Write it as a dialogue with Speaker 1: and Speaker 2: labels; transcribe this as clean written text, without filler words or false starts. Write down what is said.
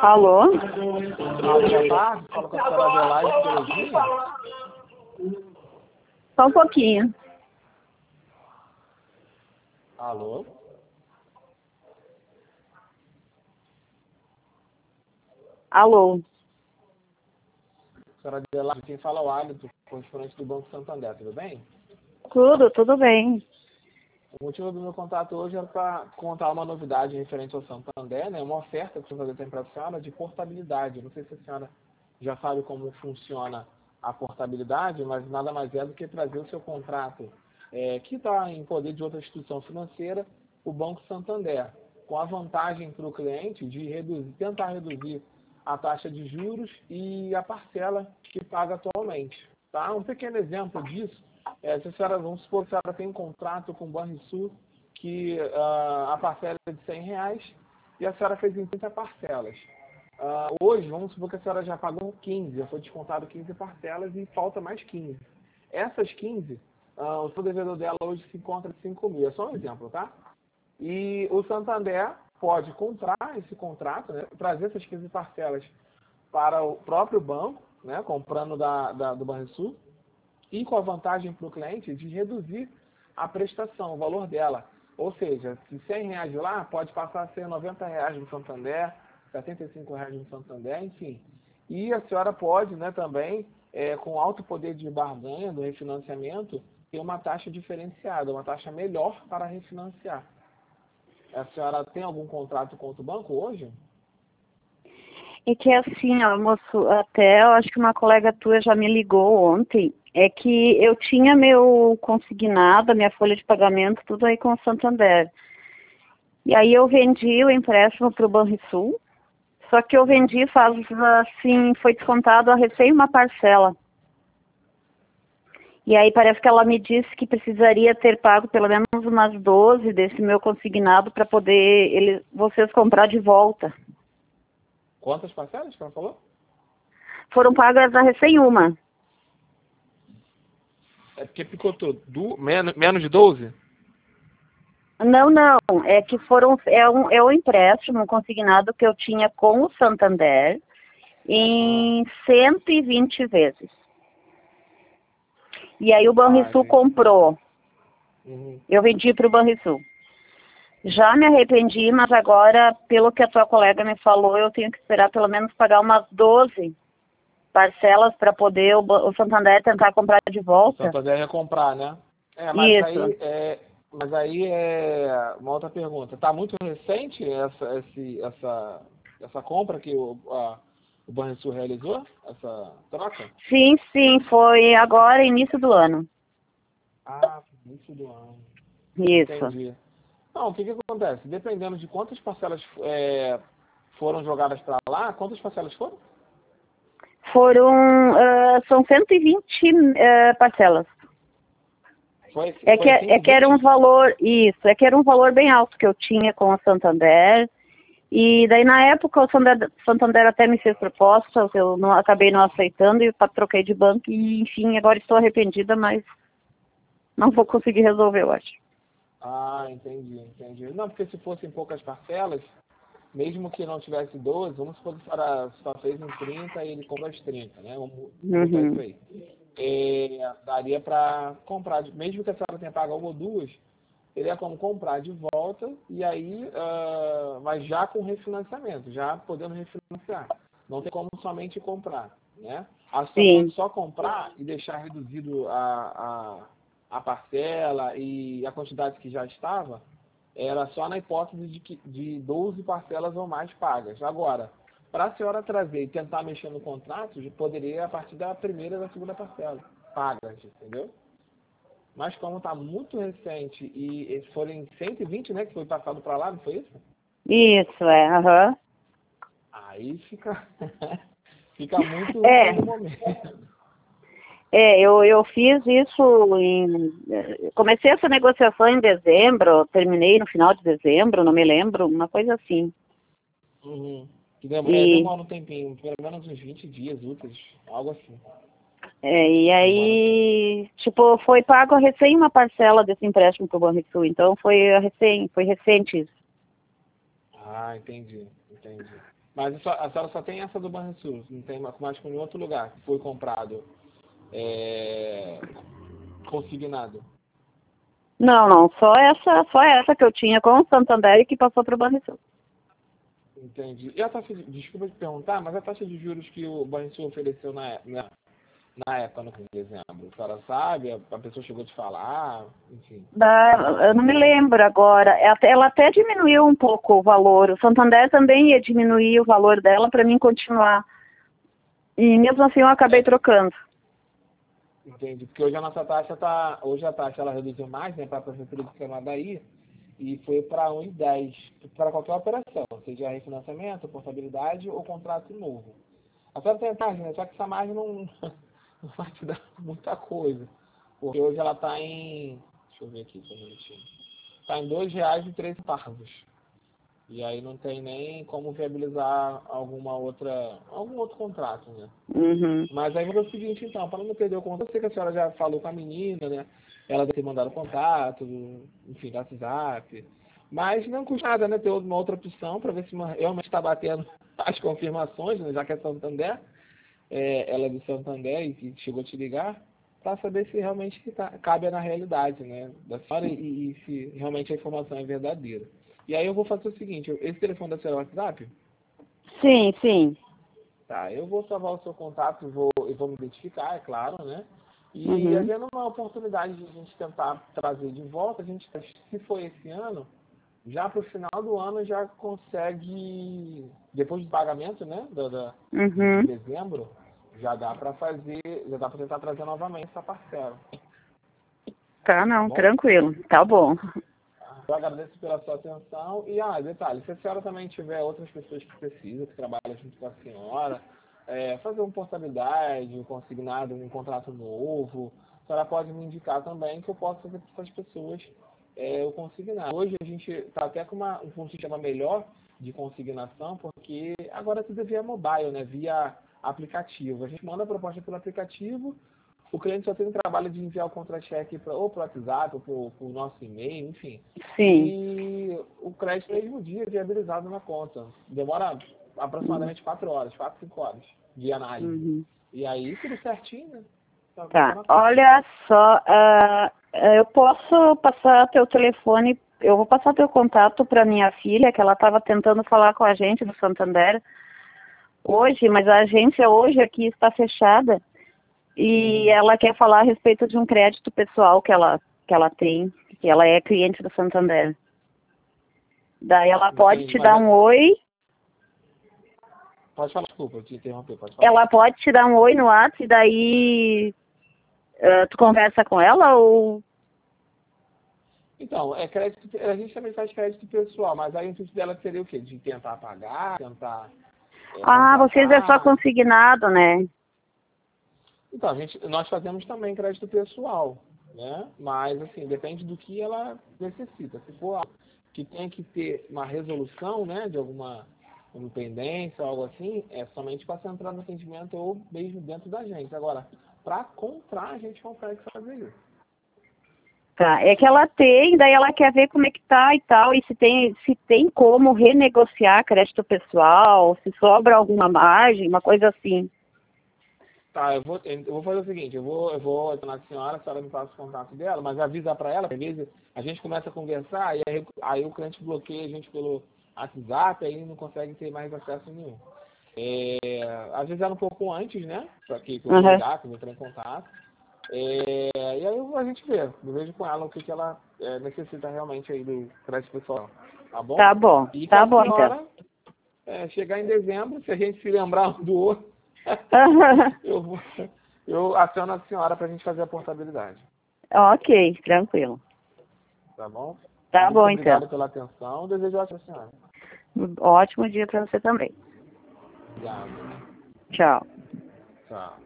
Speaker 1: Alô?
Speaker 2: Alô, boa tarde. Fala com a senhora Adelaide Terezinha.
Speaker 1: Só um pouquinho.
Speaker 2: Alô?
Speaker 1: Alô?
Speaker 2: Senhora Adelaide, quem fala é o Alisson, correspondente do Banco Santander, tudo bem?
Speaker 1: Tudo bem.
Speaker 2: O motivo do meu contato hoje era para contar uma novidade referente ao Santander, né? Uma oferta que o Santander tem para a senhora de portabilidade. Não sei se a senhora já sabe como funciona a portabilidade, mas nada mais é do que trazer o seu contrato que está em poder de outra instituição financeira, o Banco Santander, com a vantagem para o cliente de tentar reduzir a taxa de juros e a parcela que paga atualmente. Tá? Um pequeno exemplo disso. Se a senhora, vamos supor que a senhora tem um contrato com o Banrisul que a parcela é de R$100 e a senhora fez em 30 parcelas. Hoje, vamos supor que a senhora já pagou 15, já foi descontado 15 parcelas e falta mais 15. Essas 15, o seu devedor dela hoje se encontra de 5 mil. É só um exemplo, tá? E o Santander pode comprar esse contrato, né, trazer essas 15 parcelas para o próprio banco, né, comprando do Banrisul, e com a vantagem para o cliente de reduzir a prestação, o valor dela. Ou seja, se R$100 de lá, pode passar a ser R$90 no Santander, R$75 no Santander, enfim. E a senhora pode, né, também, com alto poder de barganha do refinanciamento, ter uma taxa diferenciada, uma taxa melhor para refinanciar. A senhora tem algum contrato com outro banco hoje?
Speaker 1: É que assim, ó, moço, até eu acho que uma colega tua já me ligou ontem. É que eu tinha meu consignado, a minha folha de pagamento, tudo aí com o Santander. E aí eu vendi o empréstimo para o Banrisul, só que eu vendi faz assim, foi descontado a recém uma parcela. E aí parece que ela me disse que precisaria ter pago pelo menos umas 12 desse meu consignado para poder vocês comprar de volta.
Speaker 2: Quantas parcelas que ela falou?
Speaker 1: Foram pagas a recém uma.
Speaker 2: É porque picotou menos de 12?
Speaker 1: Não, é que é um empréstimo consignado que eu tinha com o Santander em 120 vezes. E aí o Banrisul comprou.
Speaker 2: Uhum.
Speaker 1: Eu vendi para o Banrisul. Já me arrependi, mas agora, pelo que a tua colega me falou, eu tenho que esperar pelo menos pagar umas 12 parcelas para poder o Santander tentar comprar de volta.
Speaker 2: O Santander ia comprar, né?
Speaker 1: Isso.
Speaker 2: Mas aí é uma outra pergunta. Está muito recente essa compra que o Banrisul realizou? Essa troca?
Speaker 1: Sim, foi agora, início do ano.
Speaker 2: Início do ano.
Speaker 1: Isso.
Speaker 2: Entendi. Não, o que acontece? Dependendo de quantas parcelas foram jogadas para lá, quantas parcelas foram?
Speaker 1: São 120 parcelas. É que era um valor, isso, é que era um valor bem alto que eu tinha com a Santander. E daí na época o Santander até me fez propostas, eu acabei não aceitando e troquei de banco e enfim, agora estou arrependida, mas não vou conseguir resolver, eu acho.
Speaker 2: Entendi. Não, porque se fossem poucas parcelas, mesmo que não tivesse 12, vamos supor que só fez em 30 e ele compra as 30, né? Vamos botar isso aí. Daria para comprar, mesmo que a senhora tenha pago uma ou duas, teria como comprar de volta e aí, mas já com refinanciamento, já podendo refinanciar. Não tem como somente comprar, né? A senhora pode só comprar e deixar reduzido a parcela e a quantidade que já estava, era só na hipótese de 12 parcelas ou mais pagas. Agora, para a senhora trazer e tentar mexer no contrato, poderia a partir da primeira e da segunda parcela pagas, entendeu? Mas como está muito recente e foram 120, né, que foi passado para lá, não foi isso?
Speaker 1: Isso, aham.
Speaker 2: Aí fica muito ruim no momento.
Speaker 1: Eu fiz isso comecei essa negociação em dezembro, terminei no final de dezembro, não me lembro, uma coisa assim.
Speaker 2: Uhum. Demora um tempinho, pelo menos uns 20 dias úteis, algo assim.
Speaker 1: E aí, foi pago a recém uma parcela desse empréstimo para o Banrisul, então foi recente isso.
Speaker 2: Entendi. Mas a senhora só tem essa do Banrisul, não tem mais com nenhum outro lugar que foi comprado, consignado.
Speaker 1: Não, só essa que eu tinha com o Santander e que passou para o Banrisul.
Speaker 2: Entendi. E a taxa desculpa te perguntar, mas a taxa de juros que o Banrisul ofereceu na época, no dezembro, a senhora sabe? A pessoa chegou a te falar, enfim.
Speaker 1: Eu não me lembro agora. Ela até diminuiu um pouco o valor. O Santander também ia diminuir o valor dela para mim continuar. E mesmo assim eu acabei trocando.
Speaker 2: Entendi. Porque hoje a nossa taxa hoje a taxa ela reduziu mais, né, para a Prefeitura do Canadaí, e foi para 1,10 para qualquer operação, seja refinanciamento, portabilidade ou contrato novo. A senhora tem margem, né? Só que essa margem não vai te dar muita coisa. Porque hoje ela está em. Deixa eu ver aqui, só um minutinho. Está em R$2,03. E aí não tem nem como viabilizar algum outro contrato, né?
Speaker 1: Uhum.
Speaker 2: Mas aí vou fazer o seguinte, então, para não perder o contato, eu sei que a senhora já falou com a menina, né? Ela deve ter mandado contato, enfim, do WhatsApp. Mas não custa nada, né? Ter uma outra opção para ver se realmente está batendo as confirmações, né? Já que é Santander, ela é do Santander e chegou a te ligar, para saber se realmente cabe na realidade, né? Da senhora e se realmente a informação é verdadeira. E aí eu vou fazer o seguinte, esse telefone da senhora é o WhatsApp?
Speaker 1: Sim.
Speaker 2: Tá, eu vou salvar o seu contato, eu vou me identificar, é claro, né? E
Speaker 1: Uhum.
Speaker 2: havendo uma oportunidade de a gente tentar trazer de volta, a gente, se for esse ano, já para o final do ano já consegue, depois do pagamento, né, de
Speaker 1: Uhum.
Speaker 2: dezembro, já dá para tentar trazer novamente essa parcela.
Speaker 1: Tá, não,
Speaker 2: Bom?
Speaker 1: tranquilo. Tá bom.
Speaker 2: Eu agradeço pela sua atenção. E, detalhe, se a senhora também tiver outras pessoas que precisam, que trabalham junto com a senhora, fazer uma portabilidade, um consignado, um contrato novo, a senhora pode me indicar também que eu posso fazer para essas pessoas o consignado. Hoje a gente está até com um sistema melhor de consignação, porque agora tudo é via mobile, né? Via aplicativo. A gente manda a proposta pelo aplicativo, o cliente só tem o trabalho de enviar o contra-cheque ou para o WhatsApp, ou para o nosso e-mail, enfim.
Speaker 1: Sim.
Speaker 2: E o crédito no mesmo dia é viabilizado na conta. Demora aproximadamente 4 horas, 4, 5 horas de análise.
Speaker 1: Uhum.
Speaker 2: E aí tudo certinho, né?
Speaker 1: Tá, olha só, eu posso passar teu telefone, eu vou passar teu contato para minha filha, que ela estava tentando falar com a gente do Santander hoje, mas a agência hoje aqui está fechada e ela quer falar a respeito de um crédito pessoal que ela tem, que ela é cliente do Santander. Daí ela pode te dar um oi.
Speaker 2: Pode falar, desculpa, eu te interrompi, pode falar.
Speaker 1: Ela pode te dar um oi no WhatsApp e daí tu conversa com ela ou...
Speaker 2: Então, crédito, a gente também faz crédito pessoal, mas aí o intuito dela seria o quê? De tentar pagar, tentar...
Speaker 1: vocês é só consignado, né?
Speaker 2: Então, nós fazemos também crédito pessoal, né? Mas, assim, depende do que ela necessita. Se for algo que tem que ter uma resolução, né, de alguma pendência, algo assim, é somente para entrar no atendimento ou mesmo dentro da gente. Agora, para comprar, a gente consegue fazer isso.
Speaker 1: Tá, é que ela tem, daí ela quer ver como é que tá e tal, e se tem como renegociar crédito pessoal, se sobra alguma margem, uma coisa assim.
Speaker 2: Tá, eu vou fazer o seguinte, eu vou adicionar a senhora me passa o contato dela, mas avisar para ela, às vezes a gente começa a conversar e aí o cliente bloqueia a gente pelo WhatsApp, aí não consegue ter mais acesso nenhum. Às vezes era um pouco antes, né? Para que eu ligar, que eu entrar em contato. E aí a gente vê, eu vejo com ela o que ela necessita realmente aí do crédito pessoal. Tá bom?
Speaker 1: Tá bom,
Speaker 2: E
Speaker 1: tá bom
Speaker 2: senhora,
Speaker 1: então.
Speaker 2: Chegar em dezembro, se a gente se lembrar um do outro, eu aciono a senhora para a gente fazer a portabilidade.
Speaker 1: Ok, tranquilo.
Speaker 2: Tá bom?
Speaker 1: Tá bom,
Speaker 2: obrigado
Speaker 1: então.
Speaker 2: pela atenção. Desejo ótimo, senhora.
Speaker 1: Ótimo dia para você também.
Speaker 2: Obrigado.
Speaker 1: Tchau.
Speaker 2: Tchau.